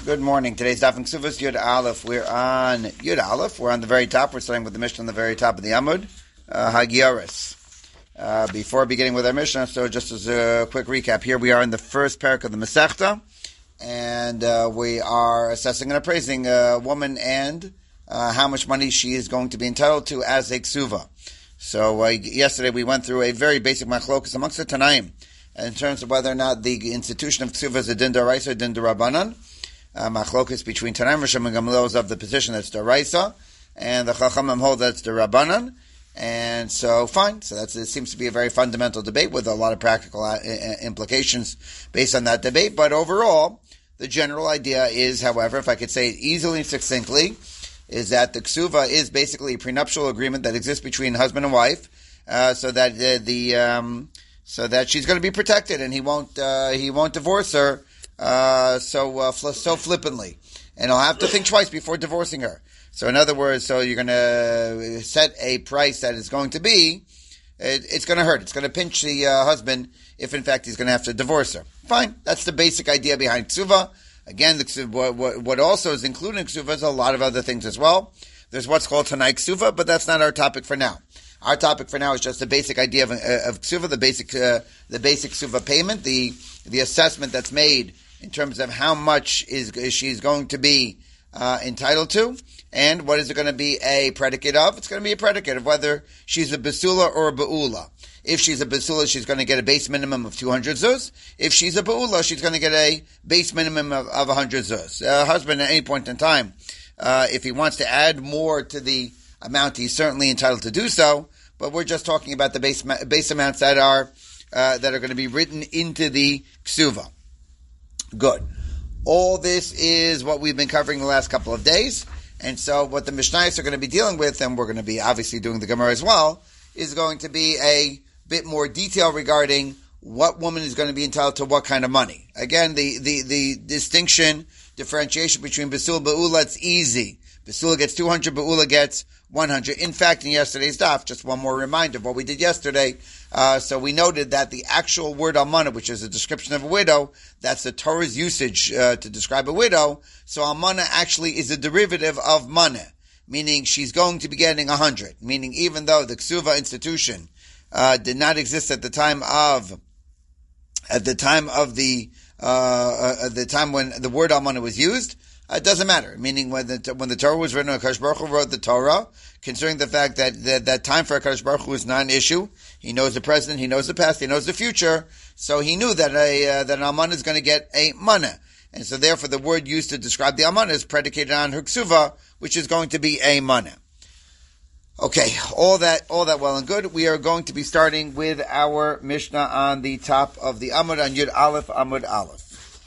Good morning. Today's Daf and Ksuvas Yud Aleph. We're on Yud Aleph. We're on the very top. We're starting with the Mishnah on the very top of the Amud, Hagioris. Before beginning with our Mishnah, so just as a quick recap, here we are in the first parak of the Masechta, and we are assessing and appraising a woman and how much money she is going to be entitled to as a Ksuva. So yesterday we went through a very basic machlokas amongst the Tanaim in terms of whether or not the institution of Ksuva is a din d'oraisa or din d'Rabbanan. Machlokas between Tanaim, Rishon, and Gamliel is of the position that's d'oraisa, and the Chachamim hold that's d'Rabbanan. And so, fine. So it seems to be a very fundamental debate with a lot of practical implications based on that debate. But overall, the general idea is, however, if I could say it easily and succinctly, is that the ksuva is basically a prenuptial agreement that exists between husband and wife, so that so that she's going to be protected and he won't divorce her so flippantly, and he'll have to think twice before divorcing her. So in other words, so you're going to set a price that is going to be, it's going to hurt. It's going to pinch the husband if in fact he's going to have to divorce her. Fine. That's the basic idea behind ksuva. Again, the ksuva, what also is included in ksuva is a lot of other things as well. There's what's called tanai ksuva, but that's not our topic for now. Our topic for now is just the basic idea of ksuva, the basic ksuva payment, the assessment that's made in terms of how much is she's going to be entitled to, and what is it going to be a predicate of? It's going to be a predicate of whether she's a basula or a ba'ula. If she's a basula, she's going to get a base minimum of 200 zuz. If she's a ba'ula, she's going to get a base minimum of 100 zuz. Husband, at any point in time, if he wants to add more to the amount, he's certainly entitled to do so. But we're just talking about the base amounts that are going to be written into the ksuva. Good. All this is what we've been covering the last couple of days. And so what the Mishnayos are going to be dealing with, and we're going to be obviously doing the Gemara as well, is going to be a bit more detail regarding what woman is going to be entitled to what kind of money. Again, the differentiation between Basul and Ba'ula, it's easy. Basula gets 200, Ba'ula gets 100. In fact, in yesterday's daf, just one more reminder of what we did yesterday. So we noted that the actual word almana, which is a description of a widow, that's the Torah's usage to describe a widow. So almana actually is a derivative of mana, meaning she's going to be getting 100. Meaning even though the ksuva institution did not exist at the time when the word almana was used, it doesn't matter. Meaning when the Torah was written, HaKadosh Baruch Hu wrote the Torah, considering the fact that time for HaKadosh Baruch Hu is not an issue. He knows the present, he knows the past, he knows the future. So he knew that an almana is going to get a mana. And so therefore the word used to describe the almana is predicated on her ksuva, which is going to be a mana. Okay, all that well and good. We are going to be starting with our Mishnah on the top of the Amud, on Yud Aleph, Amud Aleph.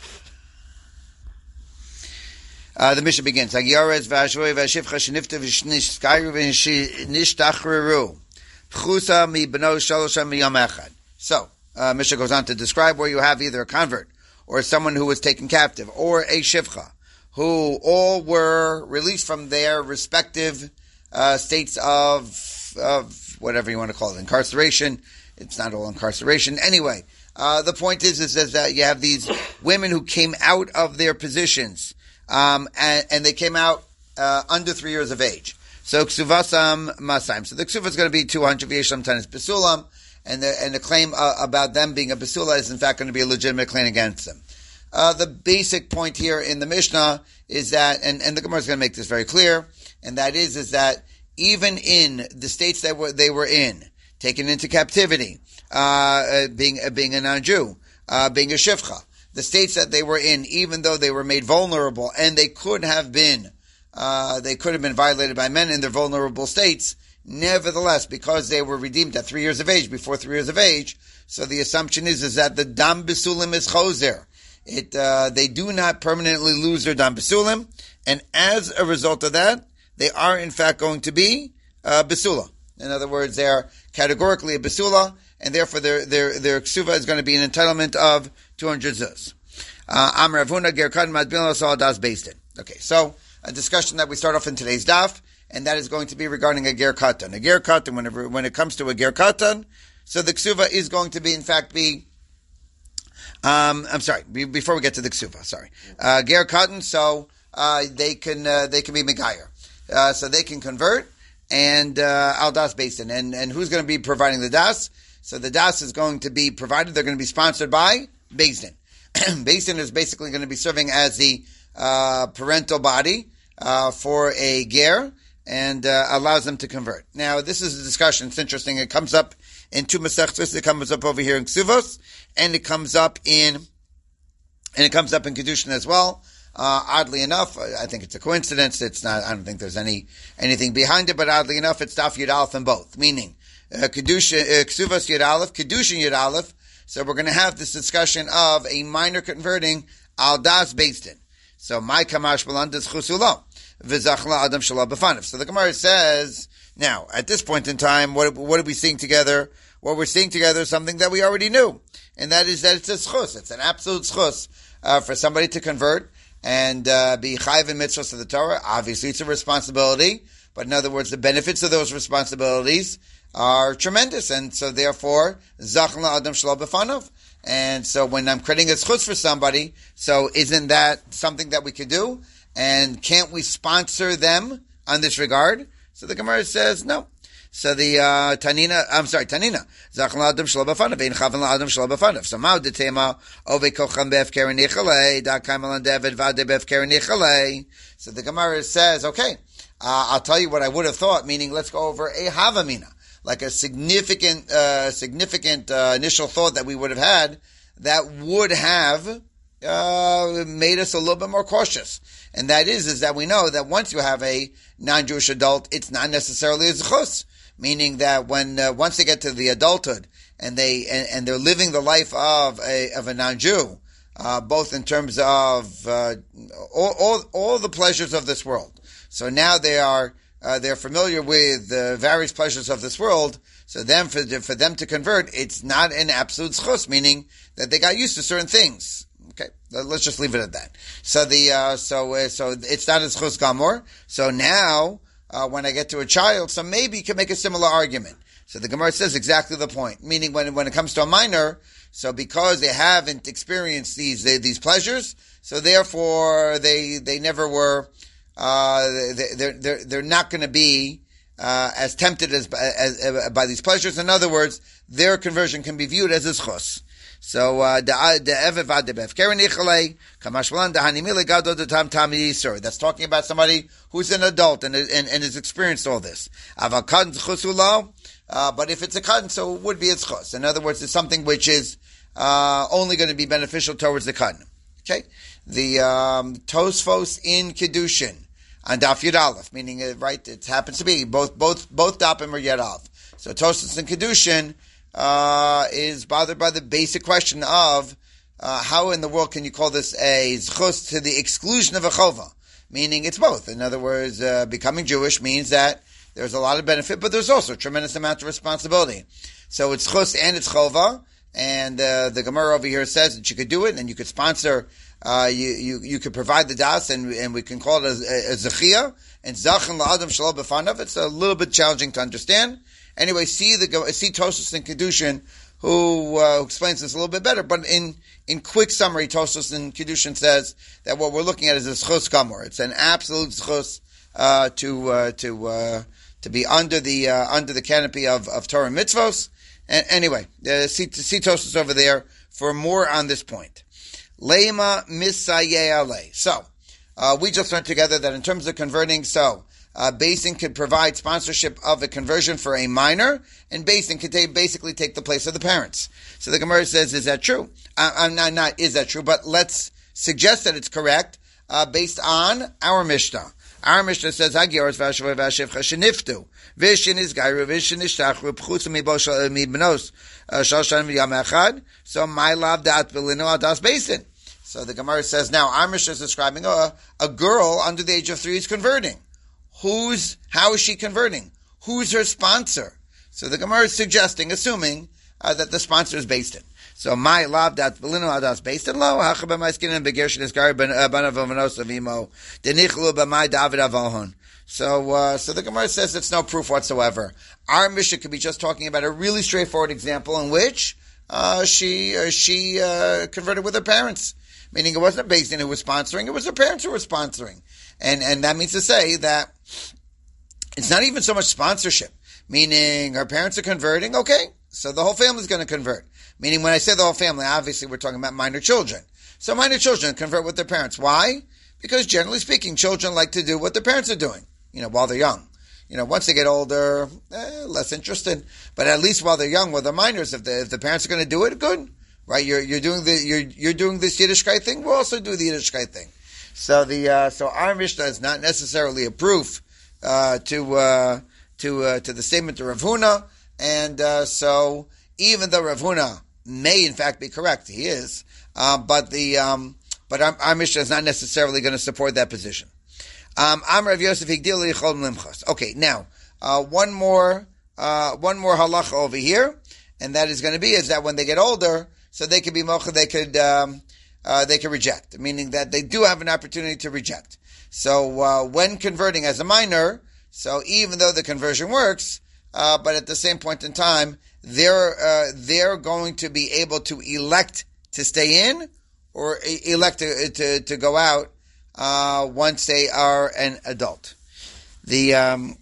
The Mishnah begins. Hagioretz v'ashvoi v'ashivcha shenifta v'shnishkayu v'nishtachreru pchusa mi b'no shalosha miyam echad. So, Mishnah goes on to describe where you have either a convert or someone who was taken captive or a shivcha who all were released from their respective states of whatever you want to call it, incarceration. It's not all incarceration. Anyway, the point is that you have these women who came out of their positions, and they came out under 3 years of age. So ksuvasam masaim. So the ksuva is going to be 200 v'yeshlam tanis besulam, and the claim about them being a besula is in fact going to be a legitimate claim against them. The basic point here in the Mishnah is that, and the Gemara is going to make this very clear, and that is that even in the states that they were in, taken into captivity, being a non-Jew, being a shivcha, the states that they were in, even though they were made vulnerable and they could have been violated by men in their vulnerable states, nevertheless, because they were redeemed at 3 years of age, before 3 years of age, so the assumption is that the dam besulim is choser. They do not permanently lose their dam besulim, and as a result of that, they are in fact going to be besula. In other words, they are categorically a besula, and therefore their ksuva is going to be an entitlement of 200 zuz. Amar Avuna ger katan madbil asal das based. Okay, so a discussion that we start off in today's daf, and that is going to be regarding a ger katan. A ger katan, when it comes to a ger katan, so the ksuva is going to be, in fact, be I'm sorry. Before we get to the ksuva, sorry. Ger katan, so they can be megayer, so they can convert and al das basin. And who's going to be providing the das? So the das is going to be provided. They're going to be sponsored by Beis Din. Beis Din is basically going to be serving as the parental body for a ger and allows them to convert. Now, this is a discussion. It's interesting. It comes up in two Masechtos. It comes up over here in Ksuvos, and it comes up in Kedushin as well. Oddly enough, I think it's a coincidence. It's not. I don't think there's anything behind it. But oddly enough, it's Daf Yud Aleph in both, meaning Kedushin, Ksuvos Yud Aleph, Kedushin Yud Aleph. So we're going to have this discussion of a minor converting al das Beis Din. So my kamash belandas chusulo v'zachla adam shalom b'fanav. So the Gemara says, now at this point in time, what are we seeing together? What we're seeing together is something that we already knew, and that is that it's a schus. It's an absolute schus for somebody to convert and be chayiv in mitzvahs of the Torah. Obviously, it's a responsibility, but in other words, the benefits of those responsibilities are tremendous, and so therefore, zachla adam shalom b'fanav. And so when I'm creating a schutz for somebody, so isn't that something that we could do? And can't we sponsor them on this regard? So the Gemara says no. So the Tanina. Zachla adam shalom b'fanav, ein chavan la adam shalom b'fanav. So ma'od detema ove kocham be'efker nichalei da kaimal David vade be'efker nichalei. So the Gemara says, okay, I'll tell you what I would have thought. Meaning, let's go over a havamina. Like a significant initial thought that we would have had that would have made us a little bit more cautious, and that is that we know that once you have a non-Jewish adult, it's not necessarily a zechus, meaning that when once they get to the adulthood and they're living the life of a non-Jew, both in terms of all the pleasures of this world. So now they're familiar with the various pleasures of this world. So then, for them to convert, it's not an absolute schus, meaning that they got used to certain things. Okay, let's just leave it at that. So so it's not a schus gamor. So now, when I get to a child, so maybe you can make a similar argument. So the Gemara says exactly the point, meaning when it comes to a minor, so because they haven't experienced these pleasures, so therefore they never were. They're not going to be as tempted as by these pleasures. In other words, their conversion can be viewed as a schos. So that's talking about somebody who's an adult and has experienced all this. But if it's a katan, so it would be a schos. In other words, it's something which is only going to be beneficial towards the katan. Okay, the Tosfos in Kedushin on Daf Yud Aleph, meaning right, it happens to be both Dapim are Yud Aleph. So Tosfos in Kedushin is bothered by the basic question of how in the world can you call this a zchus to the exclusion of a chova? Meaning it's both. In other words, becoming Jewish means that there's a lot of benefit, but there's also a tremendous amount of responsibility. So it's chus and it's chova. And the Gemara over here says that you could do it, and you could sponsor. You could provide the das, and we can call it a zechia. And zachin la'adam shalom b'fanav. It's a little bit challenging to understand. Anyway, see Tosfos in Kedushin who explains this a little bit better. But in quick summary, Tosfos in Kedushin says that what we're looking at is a zchus gamor. It's an absolute zchus to be under the canopy of Torah and mitzvos. And anyway, see Tosfos over there for more on this point. Lema misayeh alei. So, we just learned together that in terms of converting, Beis Din could provide sponsorship of a conversion for a minor, and Beis Din could basically take the place of the parents. So the Gemara says, is that true? Not is that true, but let's suggest that it's correct, based on our Mishnah. Our Mishnah says, Hagioros v'ashavoy v'ashivcha sheniftu, v'shin izgayru, v'shin ishtachru, p'chutzu mibnos, shalshan v'yam echad, so my lav dat v'lino adas Beis Din. So the Gemara says, now our Mishnah is describing a girl under the age of 3 is converting. How is she converting? Who's her sponsor? So the Gemara is suggesting, assuming, that the sponsor is Beis Din. So my lav dat v'lino adas Beis Din lo hachaba ma'iskin and begershin isgayru banav v'manos avimo denichlu b'may David avalhon. So the Gemara says it's no proof whatsoever. Our Mishnah could be just talking about a really straightforward example in which she converted with her parents. Meaning it wasn't Beis Din who was sponsoring, it was her parents who were sponsoring. And that means to say that it's not even so much sponsorship. Meaning her parents are converting, okay, so the whole family is going to convert. Meaning when I say the whole family, obviously we're talking about minor children. So minor children convert with their parents. Why? Because generally speaking, children like to do what their parents are doing, while they're young. Once they get older, less interested. But at least while they're young, while they're minors, if the parents are going to do it, good. Right? You're doing this Yiddishkeit thing, we'll also do the Yiddishkeit thing. So so our Mishnah is not necessarily a proof, to the statement of Rav Huna, and so even though Rav Huna may in fact be correct, he is, but our Mishnah is not necessarily going to support that position. Rav Yosef Higdil Yichol Limchos. Okay, now one more halacha over here, and that is going to be is that when they get older, so they could be mocha, they could reject, meaning that they do have an opportunity to reject. So when converting as a minor, so even though the conversion works, but at the same point in time, they're going to be able to elect to stay in or elect to go out once they are an adult. The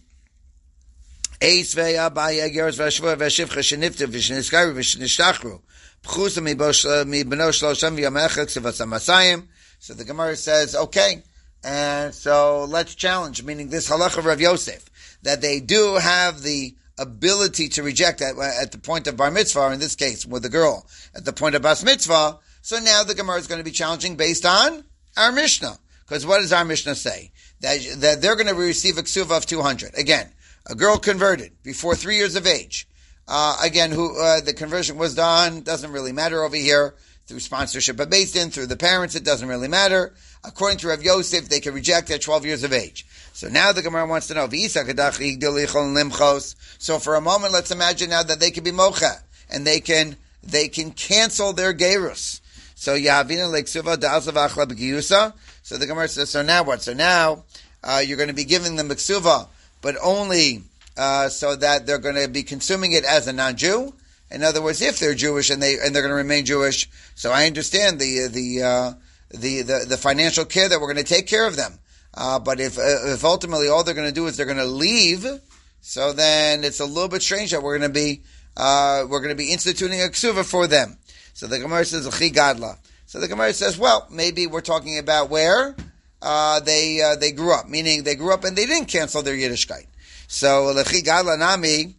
so the Gemara says, okay, and so let's challenge, meaning this halacha of Rav Yosef, that they do have the ability to reject at the point of bar mitzvah, or in this case with the girl at the point of bas mitzvah. So now the Gemara is going to be challenging based on our Mishnah. Because what does our Mishnah say? That they're going to receive a ksuva of 200. Again, a girl converted before 3 years of age. Again, who the conversion was done, doesn't really matter over here, through sponsorship of Beis Din, through the parents, it doesn't really matter. According to Rav Yosef, they can reject at 12 years of age. So now the Gemara wants to know, so for a moment, let's imagine now that they can be mocha, and they can cancel their gerus. So Yahavina leksuva da'alzav achla b'giyusa. So the Gemara says, so now what? So now you're going to be giving them ksuva, but only so that they're going to be consuming it as a non-Jew. In other words, if they're Jewish and they're going to remain Jewish, so I understand the financial care that we're going to take care of them. But if ultimately all they're going to do is they're going to leave, so then it's a little bit strange that we're going to be instituting a ksuva for them. So the Gemara says l'chi gadla. So the Gemara says, well, maybe we're talking about where they grew up, meaning they grew up and they didn't cancel their Yiddishkeit. So l'chi gadla nami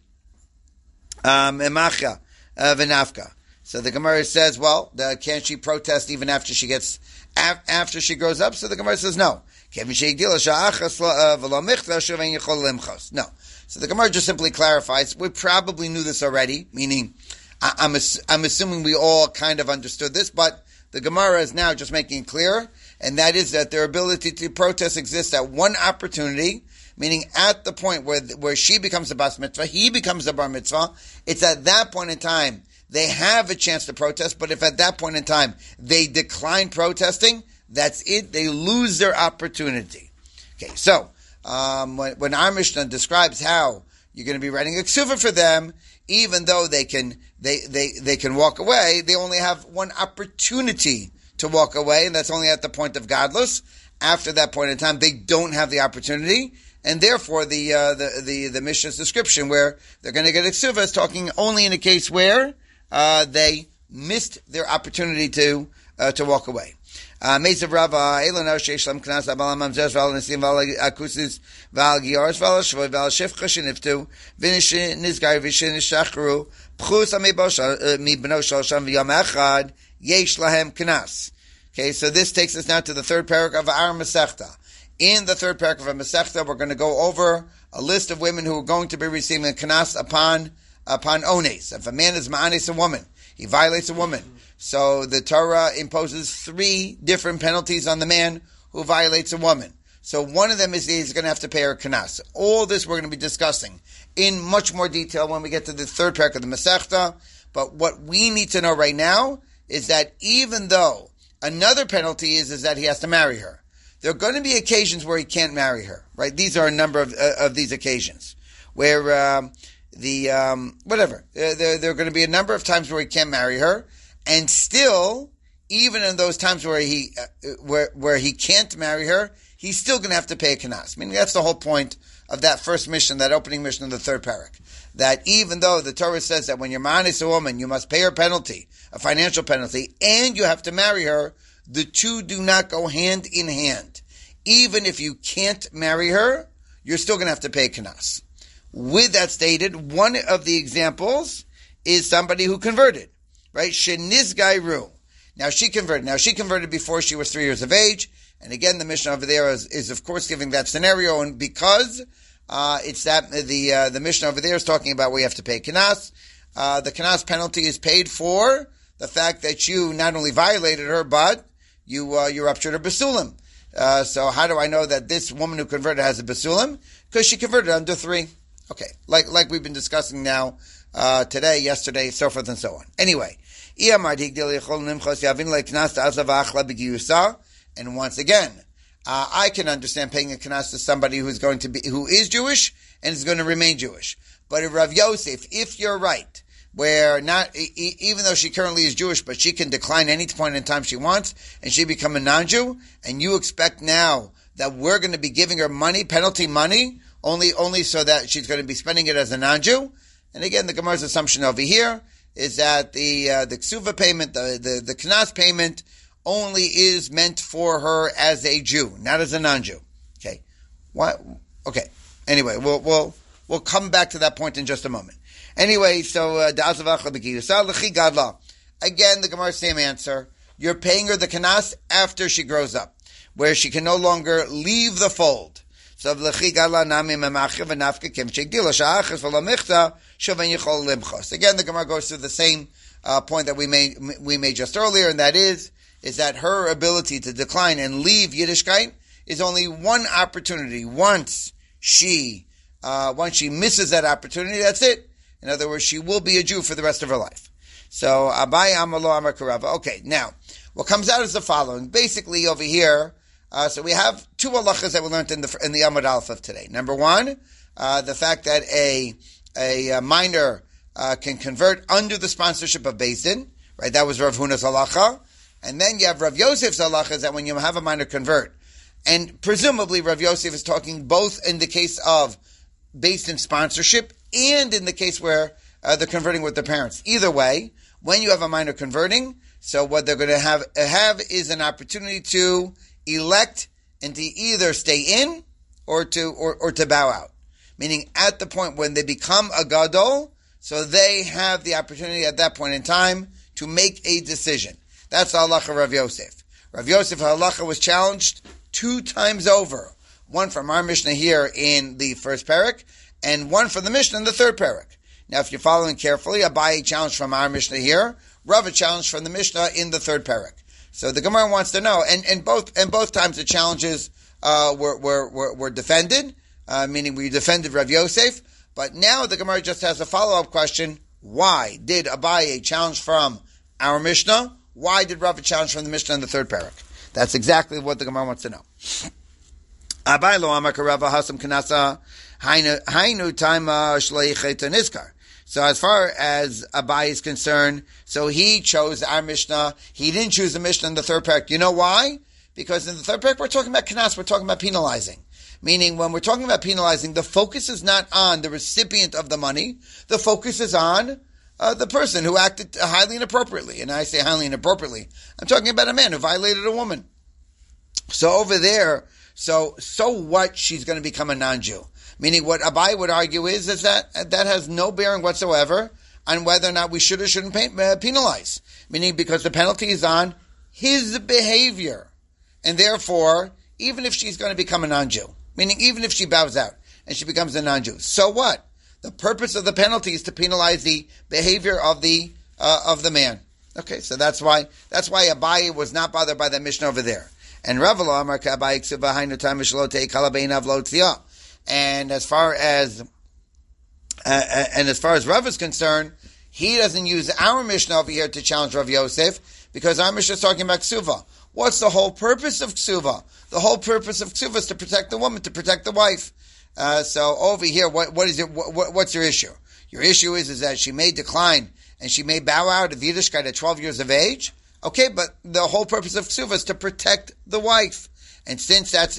emacha v'nafka. So the Gemara says, well, can't she protest even after she grows up? So the Gemara says, no. No. So the Gemara just simply clarifies. We probably knew this already, meaning I'm assuming we all kind of understood this, but the Gemara is now just making it clear, and that is that their ability to protest exists at one opportunity, meaning at the point where she becomes a bas mitzvah, he becomes a bar mitzvah. It's at that point in time they have a chance to protest, but if at that point in time they decline protesting, that's it. They lose their opportunity. Okay, so when our Mishnah describes how you're going to be writing a ksuva for them, even though they can walk away, they only have one opportunity to walk away, and that's only at the point of godless. After that point in time, they don't have the opportunity, and therefore the Mishnah's description where they're going to get a ksuva is talking only in a case where they missed their opportunity to walk away. Mezav Rava, Elano Sheishlam Knas Abal Mamzes Val Nesim Val Akusis Val Giors Val Shvoy Val Shefcha Shiniftu Vinish Nizgar Vishin Shachru Pchus Amibosha Mi Beno Shalsham V'Yom Echad Yesh Lahem Knas. Okay, so this takes us now to the third paragraph of our Masechta. In the third paragraph of Masechta, we're going to go over a list of women who are going to be receiving a Knas upon ones. If a man is ma'anes a woman, he violates a woman. So the Torah imposes 3 different penalties on the man who violates a woman. So one of them is he's going to have to pay her kanas. All this we're going to be discussing in much more detail when we get to the third parak of the Masechta. But what we need to know right now is that even though another penalty is that he has to marry her, there are going to be occasions where he can't marry her. Right? These are a number of these occasions where whatever. There are going to be a number of times where he can't marry her, and still, even in those times where he can't marry her, he's still going to have to pay a kanas. Meaning that's the whole point of that first mission, that opening mission of the third parak. That even though the Torah says that when you're ma'anis a woman, you must pay her penalty, a financial penalty, and you have to marry her, the two do not go hand in hand. Even if you can't marry her, you're still going to have to pay a kanas. With that stated, one of the examples is somebody who converted, right? Shenizgairu. Now she converted before she was 3 years of age. And again, the mission over there is of course giving that scenario. And because it's that the mission over there is talking about where you have to pay kanas. The kanas penalty is paid for the fact that you not only violated her, but you ruptured her basulim. So how do I know that this woman who converted has a basulim? Because she converted under 3. Okay, like we've been discussing now today, yesterday, so forth and so on. Anyway, and once again, I can understand paying a kanas to somebody who is Jewish and is going to remain Jewish. But if Rav Yosef, if you're right, where not even though she currently is Jewish, but she can decline any point in time she wants, and she become a non-Jew, and you expect now that we're going to be giving her money, penalty money, only so that she's going to be spending it as a non-Jew. And again, the Gemara's assumption over here is that the ksuva payment, the knas payment, only is meant for her as a Jew, not as a non-Jew. Okay, what? Okay. Anyway, we'll come back to that point in just a moment. Anyway, so again, the Gemara's same answer. You're paying her the kanas after she grows up, where she can no longer leave the fold. So again, the Gemara goes through the same point that we made just earlier, and that is that her ability to decline and leave Yiddishkeit is only one opportunity. Once she misses that opportunity, that's it. In other words, she will be a Jew for the rest of her life. So Abai Amalo Amar Karava. Okay, now what comes out is the following. Basically, over here. So we have 2 halachas that we learned in the Amud Aleph of today. Number 1, the fact that a minor can convert under the sponsorship of Beis Din, right? That was Rav Huna's halacha. And then you have Rav Yosef's halacha, is that when you have a minor convert, and presumably Rav Yosef is talking both in the case of Beis Din sponsorship and in the case where they're converting with their parents. Either way, when you have a minor converting, so what they're going to have is an opportunity to elect and to either stay in or to bow out. Meaning at the point when they become a gadol, so they have the opportunity at that point in time to make a decision. That's the halacha of Rav Yosef. Rav Yosef halacha was challenged 2 times over. One from our Mishnah here in the first parak, and one from the Mishnah in the third parak. Now if you're following carefully, Abaye challenge from our Mishnah here, Rava challenge from the Mishnah in the third parak. So the Gemara wants to know, and both times the challenges were defended, meaning we defended Rav Yosef. But now the Gemara just has a follow-up question: why did Abaye challenge from our Mishnah? Why did Rava challenge from the Mishnah in the third parak? That's exactly what the Gemara wants to know. Abaye lo amar Rava hasam kanasa hainu taima shleichei nizkar. So as far as Abaye is concerned, so he chose our Mishnah. He didn't choose the Mishnah in the third parak. You know why? Because in the third parak we're talking about kanas, we're talking about penalizing. Meaning when we're talking about penalizing, the focus is not on the recipient of the money. The focus is on the person who acted highly inappropriately. And I say highly inappropriately, I'm talking about a man who violated a woman. So over there, so what? She's going to become a non-Jew. Meaning what Abaye would argue is that has no bearing whatsoever on whether or not we should or shouldn't penalize. Meaning because the penalty is on his behavior. And therefore, even if she's going to become a non-Jew, meaning even if she bows out and she becomes a non-Jew, so what? The purpose of the penalty is to penalize the behavior of the man. Okay, so that's why Abaye was not bothered by that Mishnah over there. And Rav lo amar Abaye ksuba hainu taim shelo kala beinav lo tziyah. And as far as Rav is concerned, he doesn't use our Mishnah over here to challenge Rav Yosef, because our Mishnah is talking about ksuva. What's the whole purpose of ksuva? The whole purpose of ksuva is to protect the woman, to protect the wife. So over here, what is it? What's your issue? Your issue is that she may decline and she may bow out of Yiddishkeit at 12 years of age. Okay, but the whole purpose of ksuva is to protect the wife. And since that's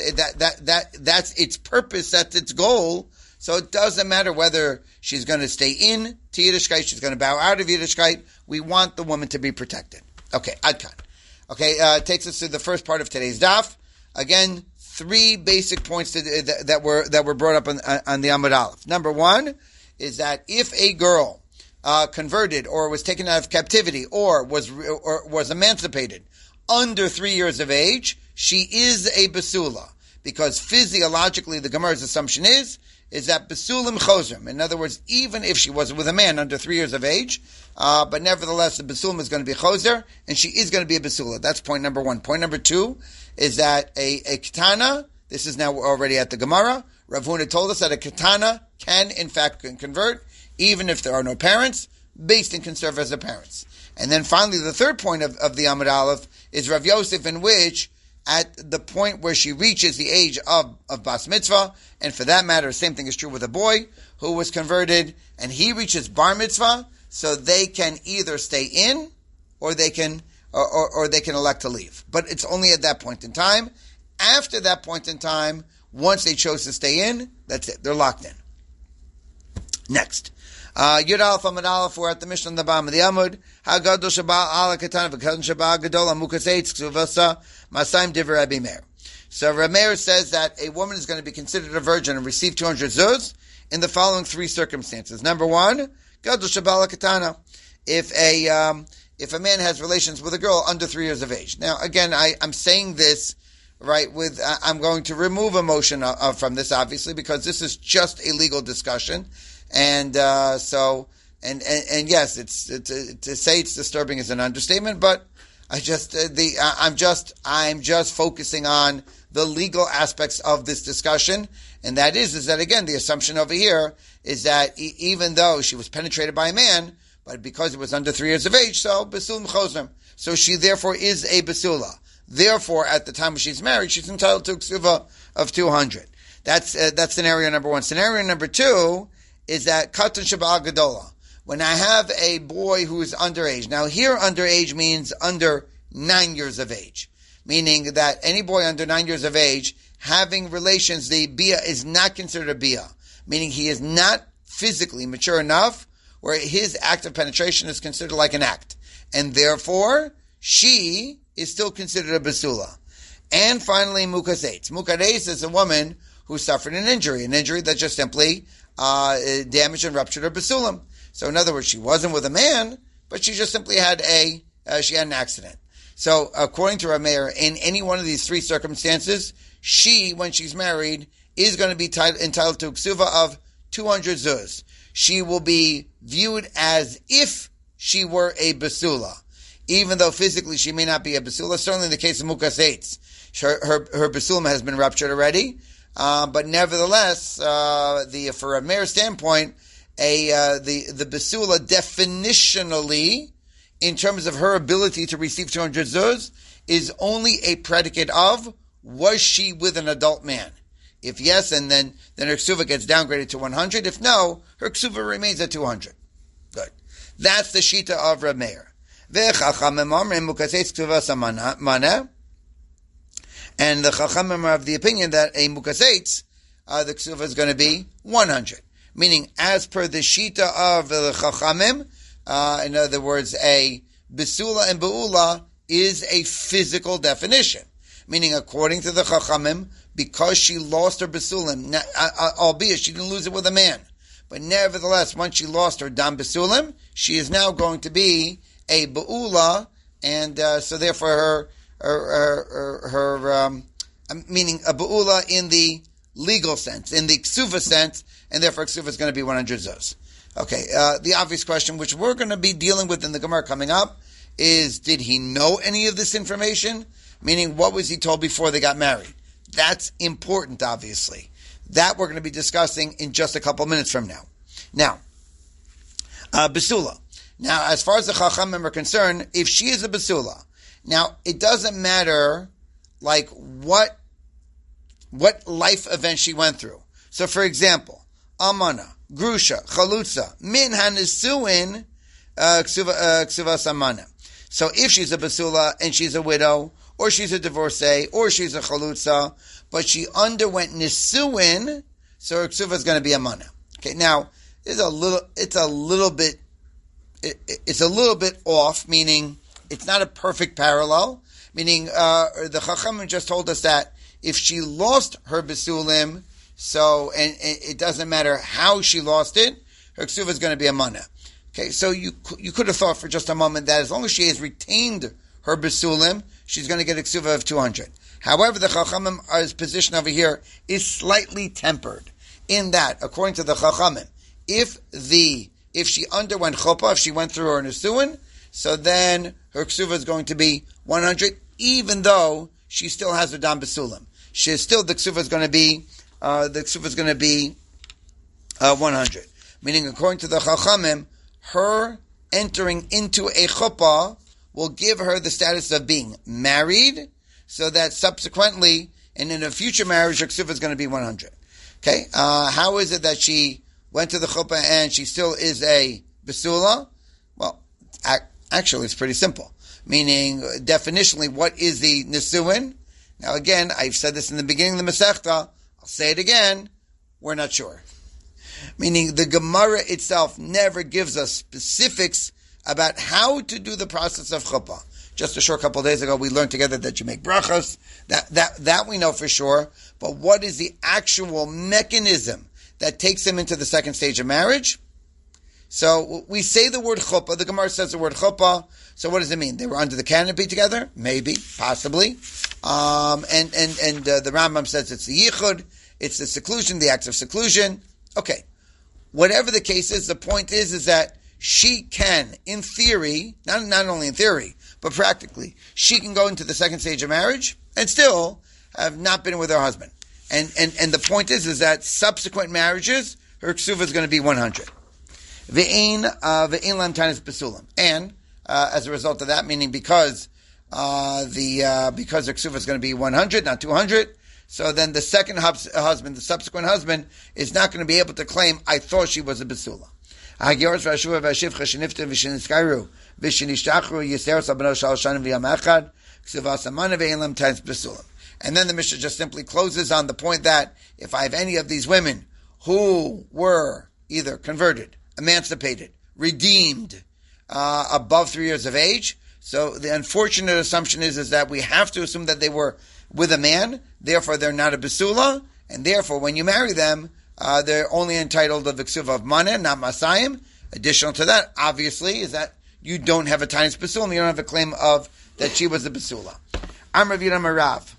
its purpose, that's its goal, so it doesn't matter whether she's going to stay in to Yiddishkeit, she's going to bow out of Yiddishkeit. We want the woman to be protected. Okay, Adkan. Okay, takes us to the first part of today's daf. Again, 3 basic points that were brought up on the Amud Aleph. Number 1 is that if a girl converted or was taken out of captivity or was emancipated under 3 years of age, she is a basula, because physiologically the Gemara's assumption is that basulim chozrim. In other words, even if she was with a man under 3 years of age, but nevertheless the basulim is going to be chozer, and she is going to be a basula. That's point number 1. Point number 2 is that a ketana, this is now already at the Gemara, Rav Huna told us that a ketana can in fact convert, even if there are no parents, based and can serve as the parents. And then finally, the third point of the Amud Aleph is Rav Yosef, in which at the point where she reaches the age of Bas Mitzvah, and for that matter, the same thing is true with a boy who was converted, and he reaches Bar Mitzvah, so they can either stay in, or they can elect to leave. But it's only at that point in time. After that point in time, once they chose to stay in, that's it. They're locked in. Next. Yud Aleph Amud Aleph, we're at the Mishnah on the bottom of the Amud. HaGadol Shaba Ala Ketana V'Katan Shaba Gadol Amukaseitz Ksuvasa Masayim Divrei Rabbi Meir. So Rabbi Meir says that a woman is going to be considered a virgin and receive 200 zuz in the following 3 circumstances. Number 1, Gadol Shaba Ala Ketana. If a man has relations with a girl under 3 years of age. Now, again, I'm saying this right I'm going to remove emotion from this, obviously, because this is just a legal discussion. And yes, to say it's disturbing is an understatement, but I'm just focusing on the legal aspects of this discussion, and that is that again the assumption over here is that even though she was penetrated by a man, but because it was under 3 years of age, so basulim chozrim, so she therefore is a basula. Therefore, at the time when she's married, she's entitled to a ksuva of 200. That's scenario number 1. Scenario number 2 is that Katan Shabbat Gadola. When I have a boy who is underage. Now here underage means under 9 years of age. Meaning that any boy under 9 years of age having relations, the bia is not considered a bia. Meaning he is not physically mature enough where his act of penetration is considered like an act. And therefore, she is still considered a basula. And finally, mukaseitz. Mukaseitz is a woman who suffered an injury that just simply damaged and ruptured her basulim. So in other words, she wasn't with a man, but she just simply had an accident. So according to Rameir, in any one of these 3 circumstances, she, when she's married, is going to be entitled to a ksuva of 200 zuz. She will be viewed as if she were a basula, even though physically she may not be a basula. Certainly in the case of mukaseitz, her basulim has been ruptured already. But nevertheless, for a Meir's standpoint, the basula definitionally, in terms of her ability to receive 200 zuz, is only a predicate of, was she with an adult man? If yes, and then her ksuva gets downgraded to 100. If no, her ksuva remains at 200. Good. That's the shita of Reb Meir. And the Chachamim are of the opinion that a mukaseitz, the ksuva is going to be 100. Meaning, as per the shita of the Chachamim, in other words, a besula and beula is a physical definition. Meaning, according to the Chachamim, because she lost her basulim, albeit she didn't lose it with a man, but nevertheless, once she lost her dam basulim, she is now going to be a beula, and so therefore her meaning a beula in the legal sense, in the ksuva sense, and therefore ksuva is going to be 100 zuz. Okay, the obvious question, which we're going to be dealing with in the Gemara coming up, is did he know any of this information? Meaning, what was he told before they got married? That's important, obviously. That we're going to be discussing in just a couple minutes from now. Now, basula. Now, as far as the Chachamim are concerned, if she is a basula, now it doesn't matter like what life event she went through. So, for example, Amana, grusha, chalutza, min hanisuin, ksuva samana. So if she's a basula and she's a widow, or she's a divorcee, or she's a chalutza, but she underwent nisuin, so her ksuva is going to be a mana. Okay, now it's a little bit off, meaning it's not a perfect parallel. Meaning the Chachamim just told us that if she lost her basulim, so and it doesn't matter how she lost it, her ksuva is going to be a mana. Okay, so you could have thought for just a moment that as long as she has retained her basulim, she's going to get a ksuva of 200. However, the Chachamim's position over here is slightly tempered in that, according to the Chachamim, if she underwent chuppah, if she went through her nisuin, so then her ksuva is going to be 100, even though she still has her dam basulim. The ksuva is going to be 100. Meaning, according to the Chachamim, her entering into a chuppah will give her the status of being married, so that subsequently, and in a future marriage, her ksuva is going to be 100. Okay, how is it that she went to the chuppah and she still is a basula? Well, actually, it's pretty simple. Meaning, definitionally, what is the nisuin? Now, again, I've said this in the beginning of the Masechta. I'll say it again. We're not sure. Meaning, the Gemara itself never gives us specifics about how to do the process of chuppah. Just a short couple of days ago, we learned together that you make brachas. That we know for sure. But what is the actual mechanism that takes them into the second stage of marriage? So we say the word chuppah. The Gemara says the word chuppah. So what does it mean? They were under the canopy together? Maybe, possibly. And the Rambam says it's the yichud, it's the seclusion, the acts of seclusion. Okay. Whatever the case is, the point is that she can, in theory, not only in theory, but practically, she can go into the second stage of marriage and still have not been with her husband. And the point is that subsequent marriages, her ksuva is going to be 100. Ve'in lam tanis basulim. And as a result of that, meaning because her ksuva is going to be 100, not 200, so then the second husband, the subsequent husband, is not going to be able to claim, I thought she was a basula. And then the Mishnah just simply closes on the point that if I have any of these women who were either converted, emancipated, redeemed, above 3 years of age, so the unfortunate assumption is that we have to assume that they were with a man, therefore they're not a basula, and therefore when you marry them, they're only entitled to the ksuva of maneh, not masayim. Additional to that, obviously, is that you don't have a tiny basula, you don't have a claim of that she was a basula. Amar Viram Rav.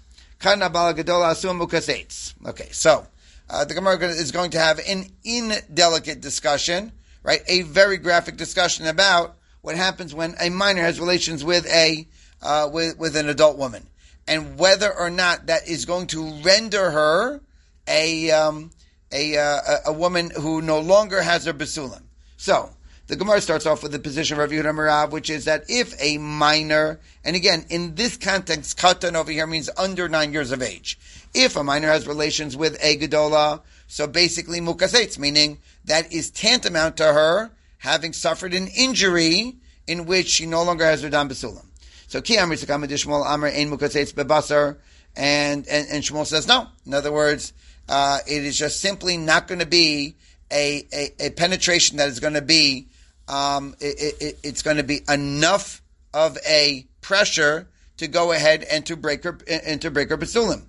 Okay, so the Gemara is going to have an indelicate discussion, right? A very graphic discussion about what happens when a minor has relations with with an adult woman, and whether or not that is going to render her a woman who no longer has her basulim. So the Gemara starts off with the position of Rav Yehuda Merav, which is that if a minor, and again, in this context, katan over here means under 9 years of age. If a minor has relations with a gedola, so basically mukasetz, meaning that is tantamount to her having suffered an injury in which she no longer has her dam basulim. So ki amri sakam Shmuel amr ein mukasetz bebasar, and Shmuel says no. In other words, it is just simply not going to be a penetration that is going to be it's going to be enough of a pressure to go ahead and to break her basulim.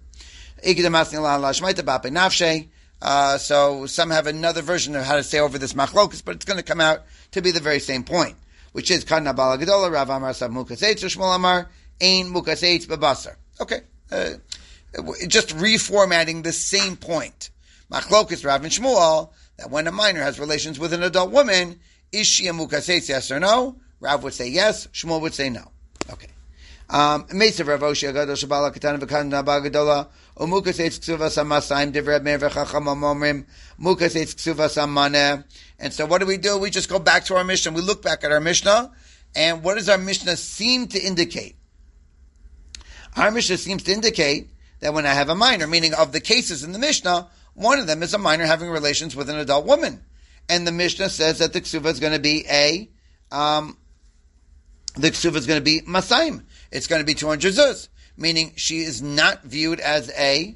So some have another version of how to say over this machlokus, but it's going to come out to be the very same point, which is Kadna Bala Gedola, Rav Amar Sav Mukaseitz, Shmuel Amar Ein Mukaseitz Bebasar. Okay, just reformatting the same point. Machlokus Rav and Shmuel, that when a minor has relations with an adult woman, is she a mukaseitz, yes or no? Rav would say yes, Shmuel would say no. Okay. Meisav Rav Oshia Gadol Shabala Katana V'Kadna Bala Gedola Umukaseitz Ksuva Samasayim Divrei Meir V'Chacham Omrim Mukaseitz Ksuva Samane. And so what do? We just go back to our Mishnah. We look back at our Mishnah, and what does our Mishnah seem to indicate? Our Mishnah seems to indicate that when I have a minor, meaning of the cases in the Mishnah, one of them is a minor having relations with an adult woman. and the Mishnah says that the ksuva is going to be masayim. It's going to be 200 zuz, meaning she is not viewed as a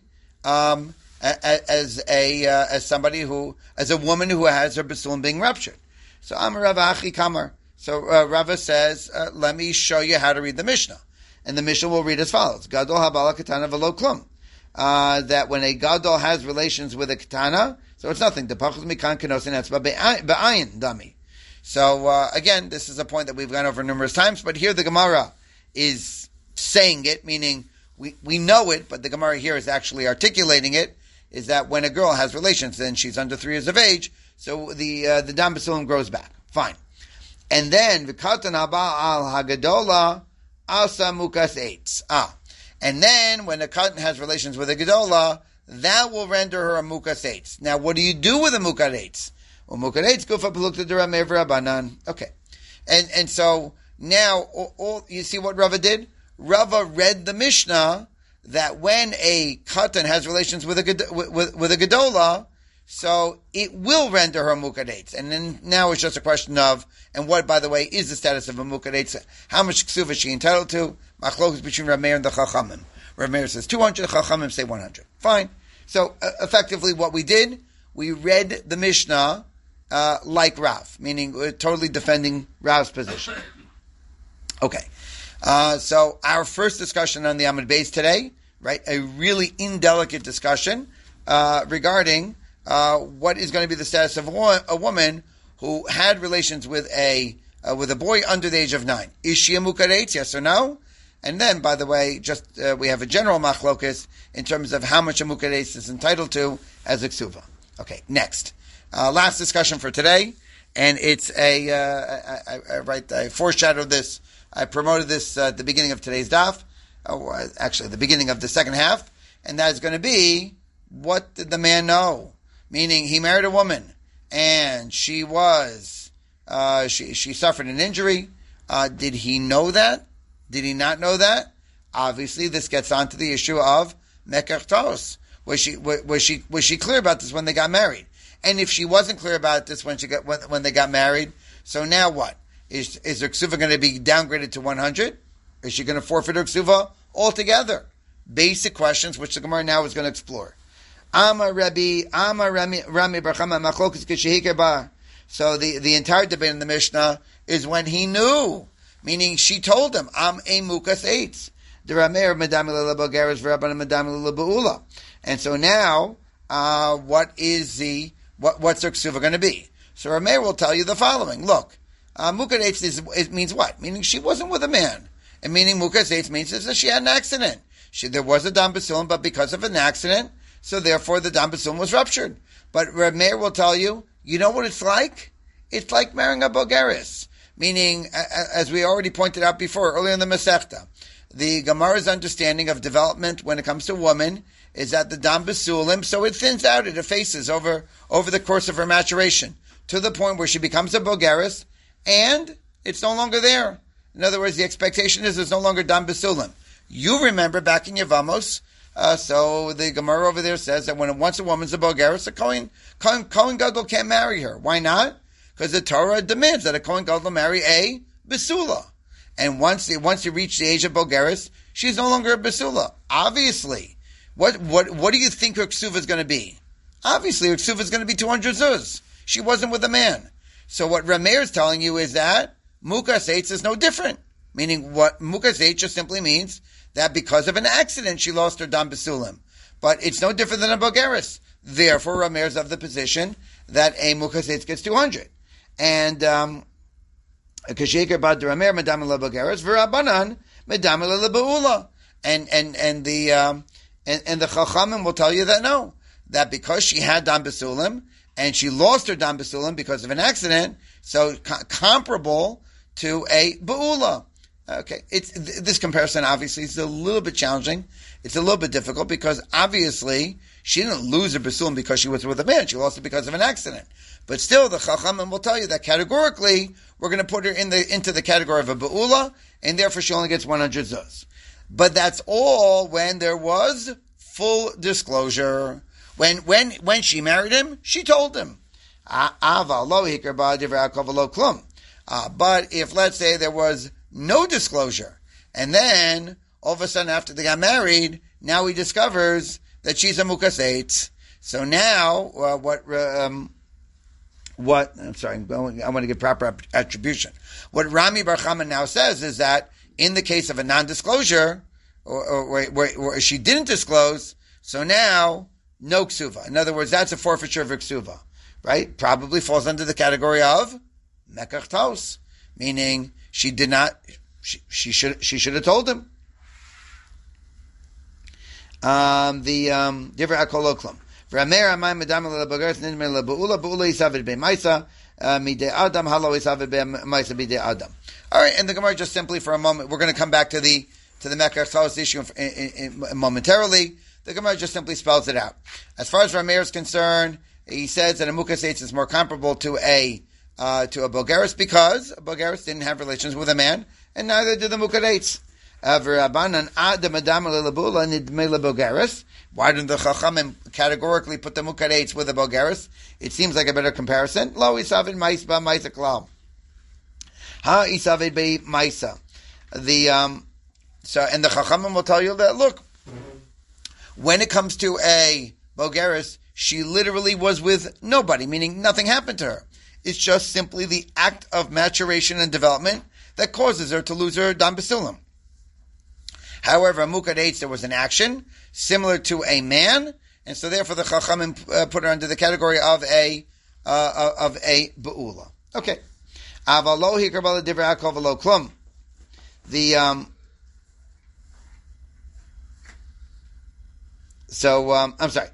woman who has her basulim being ruptured. So Amar Rava Achi Kamar. So Rava says, let me show you how to read the Mishnah. And the Mishnah will read as follows. Gadol habala katana velo klum. That when a gadol has relations with a katana, so it's nothing. Depachos mikan kenosin etzba be'ayin dami. So again, this is a point that we've gone over numerous times, but here the Gemara is saying it, meaning we know it, but the Gemara here is actually articulating it, is that when a girl has relations, then she's under 3 years of age, so the dam basulim grows back. Fine. And then, v'katan haba al hagadola asa mukas eitz. And then, when a katan has relations with a gadola, that will render her a mukas eitz. Now, what do you do with a mukas eitz? Well, mukas eitz gufa pelukta d'rameh v'rabanan. Okay. And so, now, you see what Rava did? Rava read the Mishnah that when a katan has relations with a gadola, so it will render her mukat eitz. And then now it's just a question of, and what, by the way, is the status of a mukat eitz? How much ksuva is she entitled to? Machlokes between Rav Meir and the Chachamim. Rav Meir says 200, Chachamim say 100. Fine. So effectively what we did, we read the Mishnah like Rav, meaning we're totally defending Rav's position. Okay. So our first discussion on the Amud Beis today, right, a really indelicate discussion regarding what is going to be the status of a woman who had relations with a boy under the age of 9. Is she a mukat eitz, yes or no? And then, by the way, just we have a general machlokus in terms of how much a mukat eitz is entitled to as a ksuva. Okay, next. Last discussion for today, and it's I foreshadowed this, I promoted this at the beginning of today's daf, actually the beginning of the second half, and that is going to be, what did the man know? Meaning, he married a woman, and she was, she suffered an injury. Did he know that? Did he not know that? Obviously, this gets onto the issue of mekach tos. Was she clear about this when they got married? And if she wasn't clear about this when they got married, so now what? Is her ksuva going to be downgraded to 100? Is she going to forfeit her ksuva altogether? Basic questions, which the Gemara now is going to explore. So the entire debate in the Mishnah is when he knew, meaning she told him, I'm a mukas eitz. And so now, what's her ksuva going to be? So Rameir will tell you the following. Look, mukas eitz means what? Meaning she wasn't with a man. And meaning mukas eitz means that she had an accident. There was a dam basulim, but because of an accident, so therefore the dam basulim was ruptured. But Reb Meir will tell you, you know what it's like? It's like marrying a bogeris. Meaning, as we already pointed out before, earlier in the Masechta, the Gemara's understanding of development when it comes to woman is that the dam basulim, so it thins out, it effaces over the course of her maturation, to the point where she becomes a bogeris, and it's no longer there. In other words, the expectation is there's no longer dam basulim. You remember back in Yevamos, so the Gemara over there says that once a woman's a bogeris, a Kohen Gadol can't marry her. Why not? Because the Torah demands that a Kohen Gadol marry a Besula. And once you reach the age of bogeris, she's no longer a Besula. Obviously. What do you think her ksuva is going to be? Obviously, her ksuva is going to be 200 zuz. She wasn't with a man. So what Rameir is telling you is that mukas eitz is no different. Meaning what mukas eitz just simply means that because of an accident she lost her dam basulim. But it's no different than a bogeris. Therefore, Rameir is of the position that a mukas eitz gets 200. And kasheker bad Rameir medam la bogeris v'rabanan medam la beula. And the Chachamim will tell you that no, that because she had dam basulim and she lost her dam basulim because of an accident, so comparable to a beula. Okay, this comparison obviously is a little bit challenging. It's a little bit difficult because obviously she didn't lose her basulim because she was with a man. She lost it because of an accident. But still, the Chachamim will tell you that categorically we're going to put her into the category of a beula, and therefore she only gets 100 zuz. But that's all when there was full disclosure. When she married him, she told him, But if, let's say, there was no disclosure, and then all of a sudden after they got married, now he discovers that she's a mukas eitz. So now, I'm sorry, I want to give proper attribution. What Rami Bar Chama now says is that in the case of a non-disclosure, where she didn't disclose, so now, no ksuva. In other words, that's a forfeiture of ksuva, right? Probably falls under the category of mekach tos, meaning she did not, she should have told him. Divrei akol oklum. V'ramer amayim medam le'lebageres nidmer le'be'ula be'ula yisavid be'maisa midei adam halo yisavid be'maisa midei adam. All right, and the Gemara just simply for a moment, we're going to come back to the mekach tos issue momentarily. The Gemara just simply spells it out. As far as Rameir is concerned, he says that a mukas eitz is more comparable to a bogeres because a bogeres didn't have relations with a man, and neither did the mukas eitz. Why didn't the Chachamim categorically put the mukas eitz with the bogeres? It seems like a better comparison. Lo isavid ma'isa ma'isa klal. Ha isavid be ma'isa. And the Chachamim will tell you that, look, when it comes to a bogeres, she literally was with nobody, meaning nothing happened to her. It's just simply the act of maturation and development that causes her to lose her dam b'sulam. However, a mukas eitz, there was an action similar to a man, and so therefore the Chachamim put her under the category of a be'ula. Okay. Avalo hikar bala divrei akol v'lo klum. I'm sorry.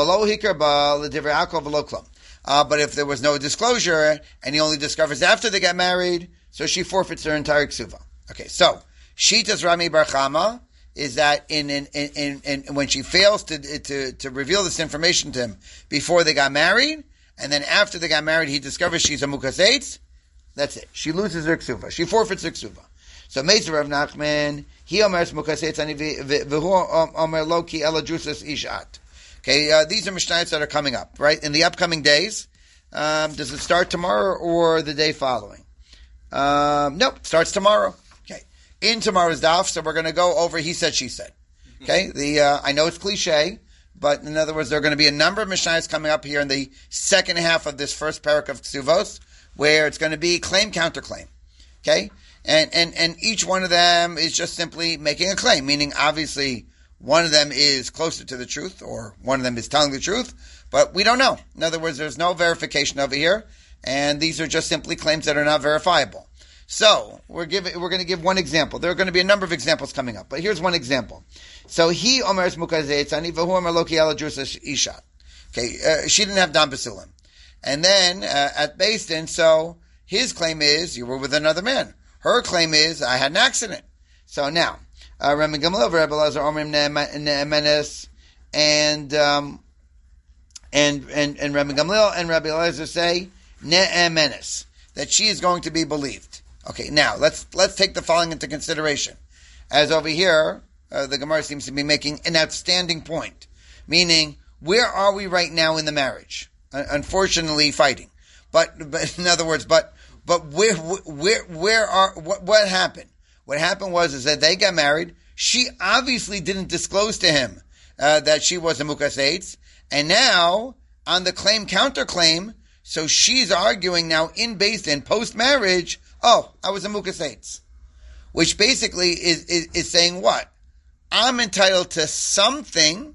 But if there was no disclosure and he only discovers after they get married, so she forfeits her entire ksuva. Okay, so Shitas Rami Bar Chama is that in when she fails to reveal this information to him before they got married, and then after they got married he discovers she's a mukas eitz, that's it. She loses her ksuva. She forfeits her ksuva. So Meizer Rav Nachman, he omers mukas eitz ani v'hu omer lo ki ela jusas ishat. Okay, these are mishnayos that are coming up, right? In the upcoming days, does it start tomorrow or the day following? Nope, it starts tomorrow. Okay, in tomorrow's daf, so we're going to go over he said, she said. Okay, I know it's cliche, but in other words, there are going to be a number of mishnayos coming up here in the second half of this first parak of Ksuvos, where it's going to be claim counterclaim. Okay, and each one of them is just simply making a claim, meaning obviously one of them is closer to the truth, or one of them is telling the truth, but we don't know. In other words, there's no verification over here, and these are just simply claims that are not verifiable. So, we're going to give one example. There are going to be a number of examples coming up, but here's one example. So, he omers mukas eitz ani v'hu omer lo ki ela jusas ishat. Okay, she didn't have dam b'sulam. And then, at Beis Din, so, his claim is, you were with another man. Her claim is, I had an accident. So now, Rabbi Gamliel, Rabbi Elazar, Omrim Ne'emenes, and Rabbi Gamliel and Rabbi Elazar say Ne'emenes, that she is going to be believed. Okay, now let's take the following into consideration. As over here, the Gemara seems to be making an outstanding point, meaning where are we right now in the marriage? Unfortunately, fighting. But in other words, but what happened? What happened was that they got married. She obviously didn't disclose to him that she was a mukas eitz, and now on the claim counterclaim, so she's arguing now in Beis Din post marriage. Oh, I was a mukas eitz, which basically is saying what? I'm entitled to something.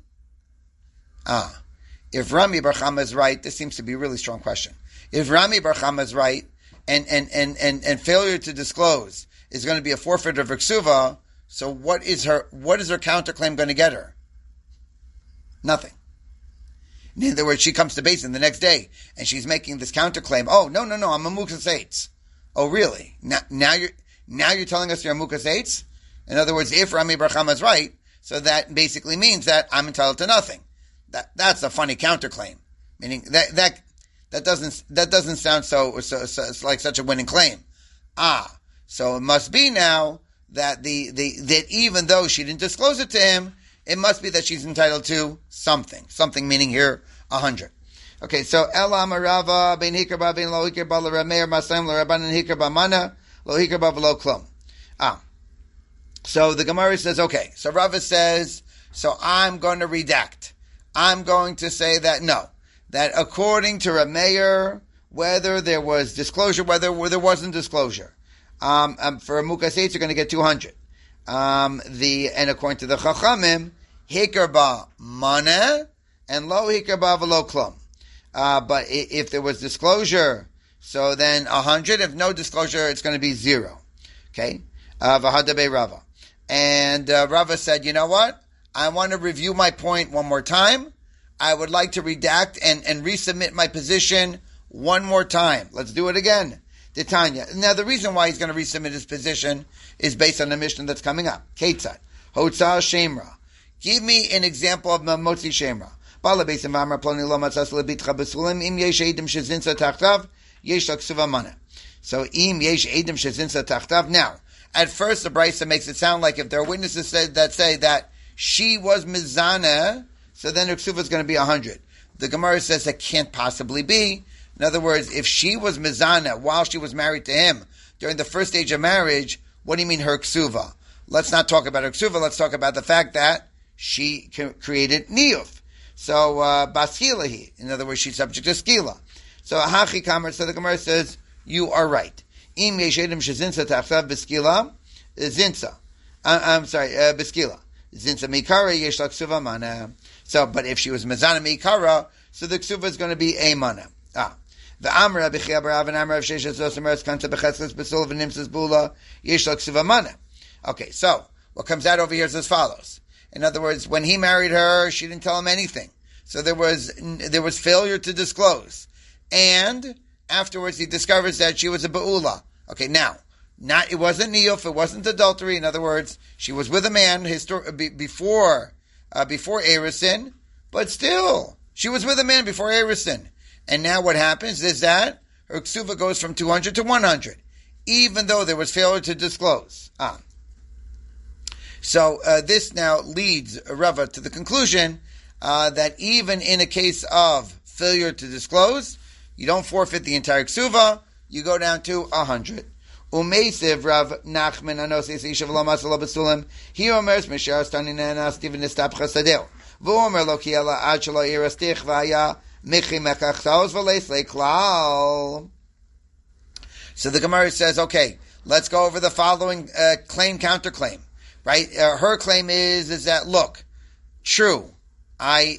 If Rami Bar Chama is right, this seems to be a really strong question. If Rami Bar Chama is right, and failure to disclose is going to be a forfeit of her ksuva, so what is her counterclaim going to get her? Nothing. In other words, she comes to Beis Din the next day and she's making this counterclaim. Oh, no, I'm a mukas eitz. Oh, really? Now you're telling us you're a mukas eitz? In other words, if Rami Bar Chama is right, so that basically means that I'm entitled to nothing. That's a funny counterclaim. Meaning that doesn't sound so like such a winning claim. So it must be now that that even though she didn't disclose it to him, it must be that she's entitled to something. Something meaning here 100. Okay, so El Amarava ben Hikar ba ben Lo Hikar ba l'Rameir Masayim l'Rabbanan Hikar ba Mana Lo Hikar ba v'lo Klum. So the Gemara says, okay, so Rava says, so I'm going to redact. I'm going to say that no, that according to Rameir, whether there was disclosure, whether there wasn't disclosure, for a Mukas you're going to get 200. And according to the Chachamim, Hikar ba Mana and Lo Hikar ba v'lo Klum. But if there was disclosure, so then 100. If no disclosure, it's going to be 0. Okay? V'hadabe Rava. And Rava said, you know what? I want to review my point one more time. I would like to redact and resubmit my position one more time. Let's do it again. Titania. Now, the reason why he's going to resubmit his position is based on the mission that's coming up. Ketzad. Hotzah Shemra. Give me an example of Motzi Shemra. Bala Beisim Vamra Ploni Lo Matzas Lebitcha Besulim Im Yesh Eidim Shezinsa Tachtav Yesh Laksuva Mana. So Im Yesh Eidim Shezinsa Tachtav. Now, at first the Brisa makes it sound like if there are witnesses that say that she was Mizana, so then her Ksuva is going to be 100. The Gemara says that can't possibly be. In other words, if she was Mizana while she was married to him during the first stage of marriage, what do you mean her Ksuva? Let's not talk about her Ksuva, let's talk about the fact that she created Niyuf. So, Baskilahi, in other words, she's subject to Skila. So, Hachi Kamer, so the Gemara says, you are right. Im Yeshedim Shezinsa Tachtav Beskila, Zinsa. Beskila. Zinsa Mikara Yesh Ksuva Mana. So, but if she was Mizana Mikara, so the Ksuva is going to be a Mana. The Amra B'chia B'rav and Amra of Sheshes Zosemeres Kanta B'chetzles B'sul V'nimtzes Bula Yesh Ksuva Mana. Okay, so, what comes out over here is as follows. In other words, when he married her, she didn't tell him anything. So there was failure to disclose. And afterwards he discovers that she was a Ba'ula. Okay, now, it wasn't Niyuf, it wasn't adultery. In other words, she was with a man before Erisin, but still, she was with a man before Erisin. And now what happens is that her Ksuva goes from 200 to 100, even though there was failure to disclose. So this now leads Rava to the conclusion that even in a case of failure to disclose, you don't forfeit the entire ksuva, you go down to 100. Umeisiv Rav Nachman Anosis Ishav Lo Masala Basulim. He omers Mishar Stanina Nastiv Nistab Chasadeu. V'omer Lo Kiela Ad Shelo Irastich V'aya Michi Mekachtaos V'leis Leklal. So the Gemara says, okay, let's go over the following claim counterclaim. Right? Her claim is that, look, true, I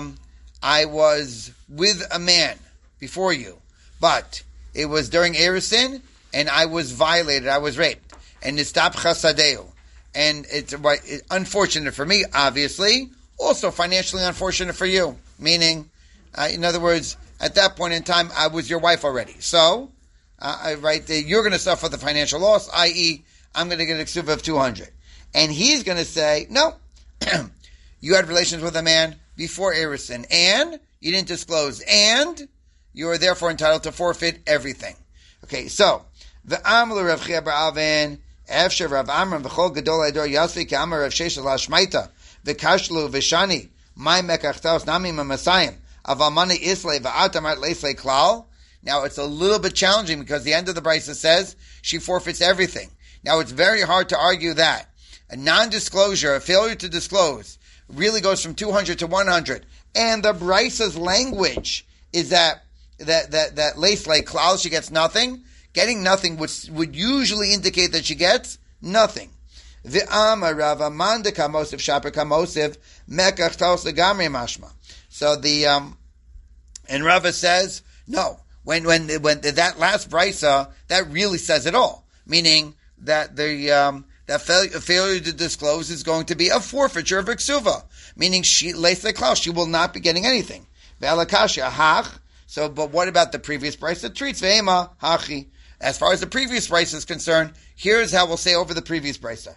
was with a man before you, but it was during Erisin, and I was violated, I was raped. And Nistab Chasadeu. And it's unfortunate for me, obviously, also financially unfortunate for you. Meaning, in other words, at that point in time, I was your wife already. So, you're going to suffer the financial loss, i.e., I'm going to get a ksuva of 200. And he's going to say, no, you had relations with a man before Erisin, and you didn't disclose, and you are therefore entitled to forfeit everything. Okay, so, the Amlu Rav Chia Bar Avin, Efsher Rav Amram, V'chol Gedol Ador Yasvi, K'amar Rav Shesha Lashmaita, V'kashlu V'shani, Mai Mekachtaos Nami Mamasayim, Avamani Islay, V'atamart Leislay Klal. Now, it's a little bit challenging because the end of the Brisa says she forfeits everything. Now, it's very hard to argue that a non-disclosure, a failure to disclose, really goes from 200 to 100. And the Brisa's language is that lace like klal, she gets nothing. Getting nothing would usually indicate that she gets nothing. V'amar Rav Amanda kamosiv shaper kamosiv mekach tos legamri mashma. So and Rava says no. When that last brisa, that really says it all. Meaning that that failure to disclose is going to be a forfeiture of iksuva. Meaning she will not be getting anything. Ve'alakasha hach. So, but what about the previous brisa? Treats ve'ema hachi. As far as the previous brisa is concerned, here's how we'll say over the previous brisa.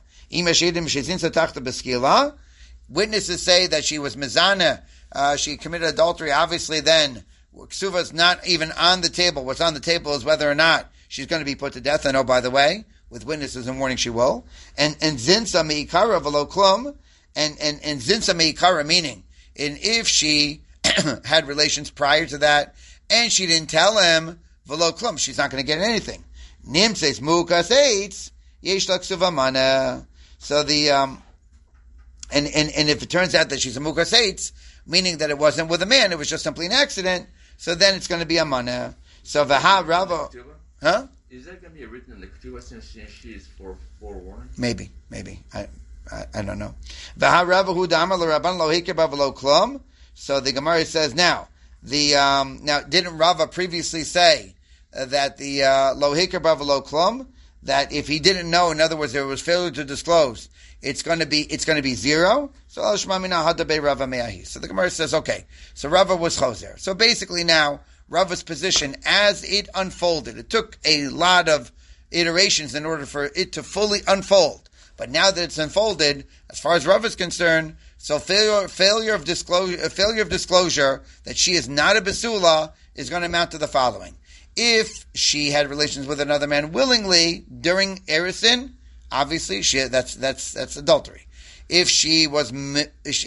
Witnesses say that she was mizana, she committed adultery. Obviously, then ksuva is not even on the table. What's on the table is whether or not she's going to be put to death. And oh, by the way, with witnesses and warning, she will. And zinsa meikara v'lo klum, and zinsa meikara, meaning, and if she had relations prior to that, and she didn't tell him, v'lo klum, she's not going to get anything. Nimses mukas eitz, yesh la ksuva mana. So the, and if it turns out that she's a mukas eitz, meaning that it wasn't with a man, it was just simply an accident, so then it's going to be a mana. So v'ha rava, huh? Is that going to be written in the Ketubah since she is forewarned? Maybe. I don't know. V'ha rava hu da'amar l'Rabban lo hikir ba v'lo klum. So the Gemara says now, now didn't Rava previously say that the lo hikir ba v'lo klum, that if he didn't know, in other words, there was failure to disclose, it's going to be zero. So So the Gemara says, okay, so Rava was choser. So basically now, Rava's position, as it unfolded, it took a lot of iterations in order for it to fully unfold. But now that it's unfolded, as far as Rava is concerned, so failure of disclosure that she is not a basula is going to amount to the following: if she had relations with another man willingly during erisin, obviously that's adultery. If she was an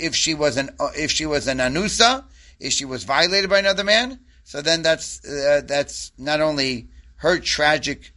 anusa, if she was violated by another man, so then that's not only her tragic,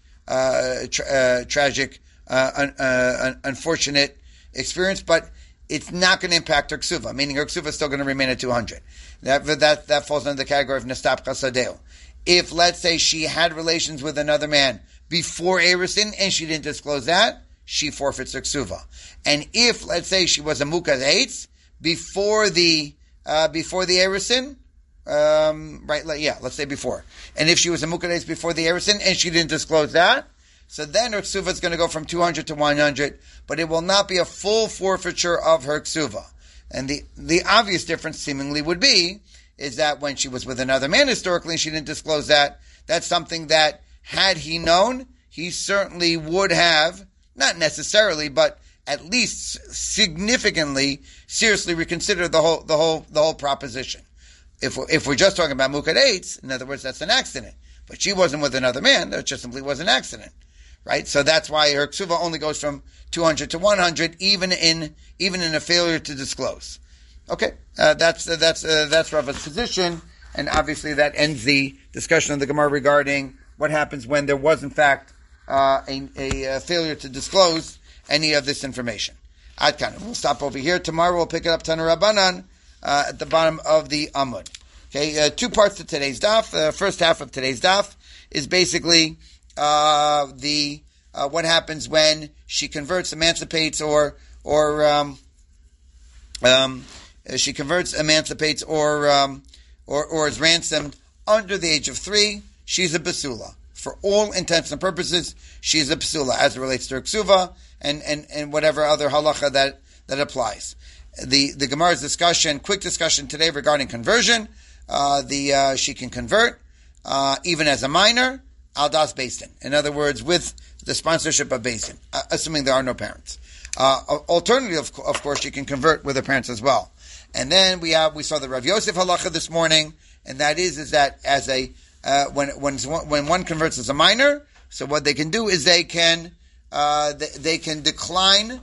unfortunate experience, but it's not going to impact her ksuva, meaning her ksuva is still going to remain at 200. That falls under the category of nestap chasadeu. If, let's say, she had relations with another man before erisin and she didn't disclose that, she forfeits her ksuva. And if, let's say, she was a mukad eitz before the erisin, let's say before. And if she was a mukad eitz before the erisin and she didn't disclose that, so then her ksuva is going to go from 200 to 100, but it will not be a full forfeiture of her ksuva. And the obvious difference seemingly would be is that when she was with another man historically and she didn't disclose that, that's something that, had he known, he certainly would have, not necessarily, but at least significantly, seriously reconsider the whole proposition. If we're just talking about mukad eitz, in other words, that's an accident. But she wasn't with another man, that just simply was an accident. Right? So that's why her ksuva only goes from 200 to 100, even in a failure to disclose. Okay, that's Rava's position, and obviously that ends the discussion of the Gemara regarding what happens when there was in fact a failure to disclose any of this information. Adkan. We'll stop over here. Tomorrow we'll pick it up Tana Rabbanan at the bottom of the Amud. Okay, two parts to today's daf. The first half of today's daf is basically what happens when she converts, emancipates, or is ransomed under the age of 3. She's a basula. For all intents and purposes, she's a basula as it relates to her ksuva and whatever other halacha that applies. The Gemara's quick discussion today regarding conversion. She can convert even as a minor. Al das Beis Din. In other words, with the sponsorship of Beis Din, assuming there are no parents. Alternatively, of course, she can convert with her parents as well. And then we saw the Rav Yosef halacha this morning, and that is that as when one converts as a minor, so what they can do is they can decline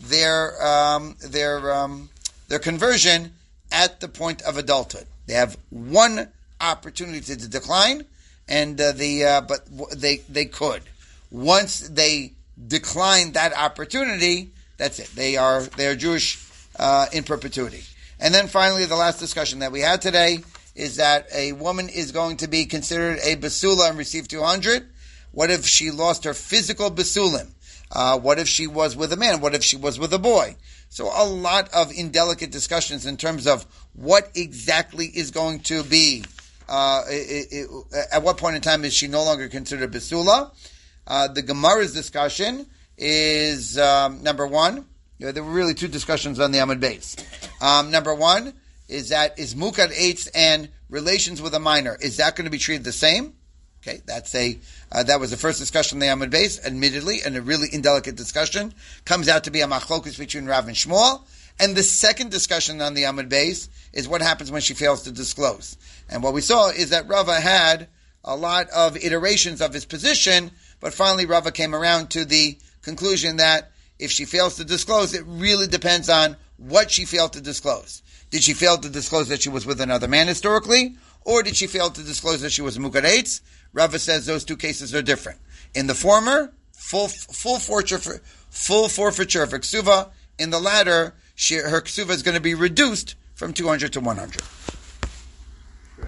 their conversion at the point of adulthood. They have one opportunity to decline. And but they could. Once they decline that opportunity, that's it. They are Jewish in perpetuity. And then finally, the last discussion that we had today is that a woman is going to be considered a basula and receive 200. What if she lost her physical basulim? What if she was with a man? What if she was with a boy? So a lot of indelicate discussions in terms of what exactly is going to be. At what point in time is she no longer considered basula? The Gemara's discussion is number one. There were really two discussions on the Amud Beis. Number one is mukad eitz and relations with a minor, is that going to be treated the same? Okay, that was the first discussion on the Amud Beis, admittedly, and a really indelicate discussion. Comes out to be a machlokus between Rav and Shmuel. And the second discussion on the Amud Beis is what happens when she fails to disclose. And what we saw is that Rava had a lot of iterations of his position, but finally Rava came around to the conclusion that if she fails to disclose, it really depends on what she failed to disclose. Did she fail to disclose that she was with another man historically? Or did she fail to disclose that she was mukaretz? Rava says those two cases are different. In the former, full forfeiture for ksuva. In the latter, her ksuva is going to be reduced from 200 to 100.